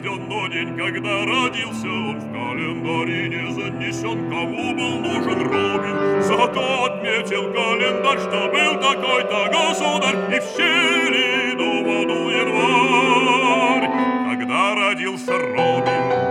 определен, но день, когда родился он, в календаре не занесен. Кому был нужен Робин, зато отметил календарь, что был такой-то государь, и в щели дома дул январь, когда родился Робин.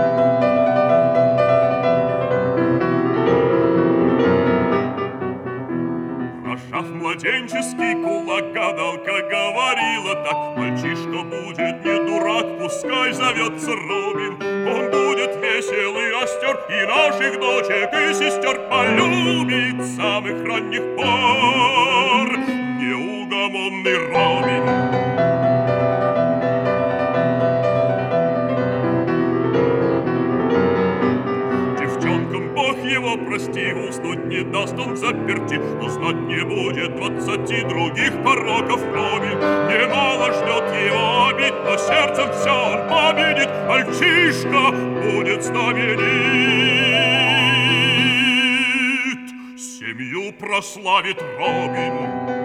Нажав младенческий кулак, гадалка говорила так: мальчишка будет не дурак, пускай зовется Робин. Он будет весел и остер, и наших дочек и сестер полюбит с самых ранних пор неугомонный Робин. Его, прости, уснуть не даст он заперти, но знать не будет 20 других пороков Робин. Немало ждет его обид, но сердцем все он победит, мальчишка будет знаменит, семью прославит Робин.